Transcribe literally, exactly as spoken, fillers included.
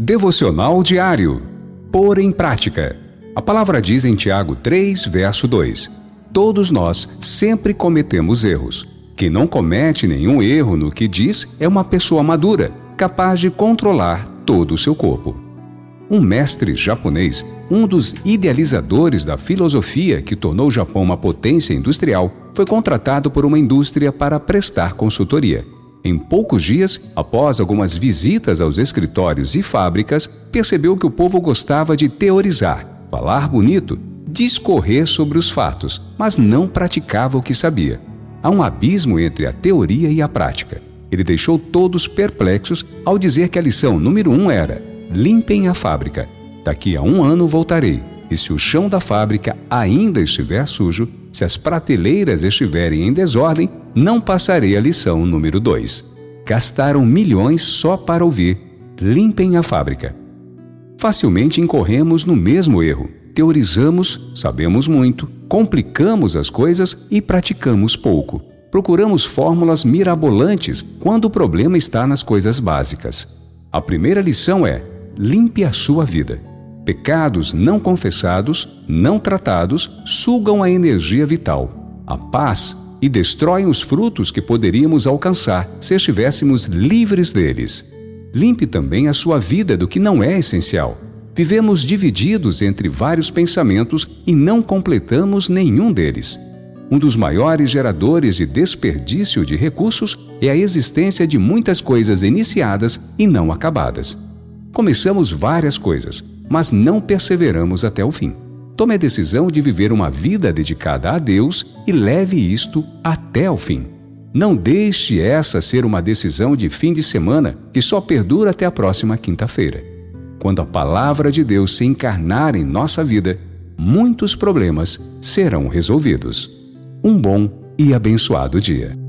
Devocional diário. Pôr em prática. A palavra diz em Tiago três, verso dois: todos nós sempre cometemos erros. Quem não comete nenhum erro no que diz é uma pessoa madura, capaz de controlar todo o seu corpo. Um mestre japonês, um dos idealizadores da filosofia que tornou o Japão uma potência industrial, foi contratado por uma indústria para prestar consultoria. Em poucos dias, após algumas visitas aos escritórios e fábricas, percebeu que o povo gostava de teorizar, falar bonito, discorrer sobre os fatos, mas não praticava o que sabia. Há um abismo entre a teoria e a prática. Ele deixou todos perplexos ao dizer que a lição número um era: limpem a fábrica. Daqui a um ano voltarei, e se o chão da fábrica ainda estiver sujo, se as prateleiras estiverem em desordem, não passarei a lição número dois. Gastaram milhões só para ouvir: limpem a fábrica. Facilmente incorremos no mesmo erro. Teorizamos, sabemos muito, complicamos as coisas e praticamos pouco. Procuramos fórmulas mirabolantes quando o problema está nas coisas básicas. A primeira lição é: limpe a sua vida. Pecados não confessados, não tratados, sugam a energia vital, a paz e destroem os frutos que poderíamos alcançar se estivéssemos livres deles. Limpe também a sua vida do que não é essencial. Vivemos divididos entre vários pensamentos e não completamos nenhum deles. Um dos maiores geradores de desperdício de recursos é a existência de muitas coisas iniciadas e não acabadas. Começamos várias coisas, mas não perseveramos até o fim. Tome a decisão de viver uma vida dedicada a Deus e leve isto até o fim. Não deixe essa ser uma decisão de fim de semana que só perdura até a próxima quinta-feira. Quando a palavra de Deus se encarnar em nossa vida, muitos problemas serão resolvidos. Um bom e abençoado dia.